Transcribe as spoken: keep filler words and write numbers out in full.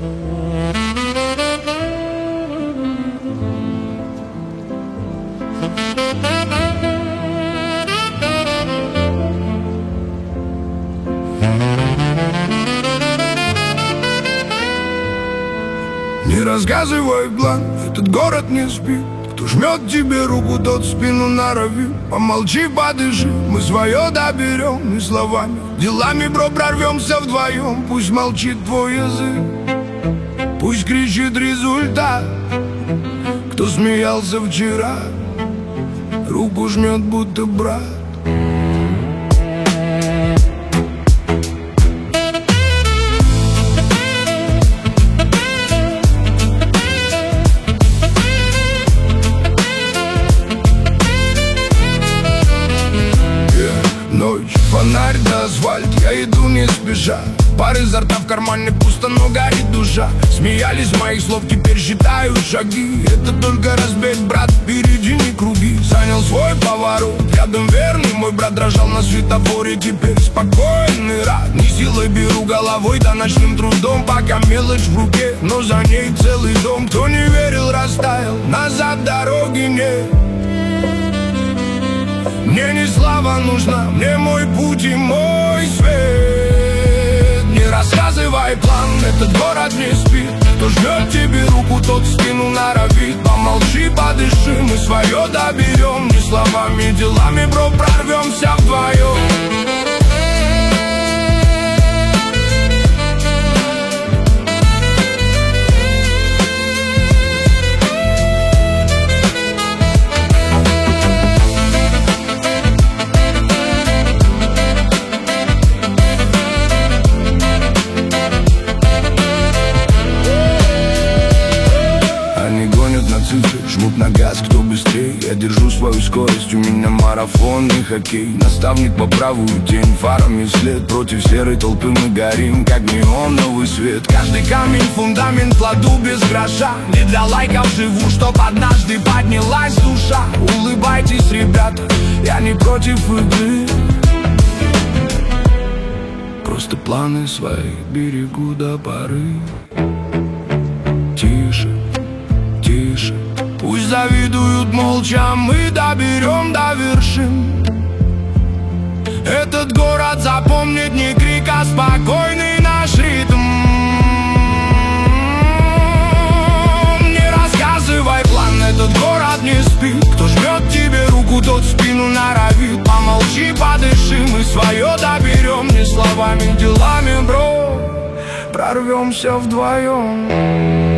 Не рассказывай план, этот город не спит. Кто жмет тебе руку, тот спину норовит. Помолчи, подыши, мы свое доберем. Не словами, делами, бро, прорвемся вдвоем. Пусть молчит твой язык, пусть кричит результат. Кто смеялся вчера, руку жмет, будто брат. Ночь, фонарь да асфальт, я иду не спеша. Пар изо рта, в кармане пусто, но горит душа. Смеялись моих слов, теперь считаю шаги. Это только разбег, брат, впереди не круги. Занял свой поворот, рядом верный мой брат. Дрожал на светофоре, теперь спокойный рад. Не силой беру головой, да ночным трудом. Пока мелочь в руке, но за ней целый дом. Кто не верил, растаял, назад дороги нет. Мне не слава нужна, мне мой путь и мой свет. Не рассказывай план, этот город не спит. Кто жмет тебе руку, тот спину норовит. Помолчи, подыши, мы свое доберем. Не словами, делами, бро, прорвемся вдвоем. Жмут на газ, кто быстрее. Я держу свою скорость, у меня марафон, не хоккей. Наставник по правую тень, фарами вслед. Против серой толпы мы горим, как неоновый свет. Каждый камень, фундамент кладу без гроша. Не для лайков живу, чтоб однажды поднялась душа. Улыбайтесь, ребята, я не против игры. Просто планы свои берегу до поры. Тише, тише, пусть завидуют молча, мы доберем до вершин. Этот город запомнит не крик, а спокойный наш ритм. Не рассказывай план, этот город не спит. Кто жмет тебе руку, тот спину норовит. Помолчи, подыши, мы свое доберем. Не словами, делами, бро, прорвемся вдвоем.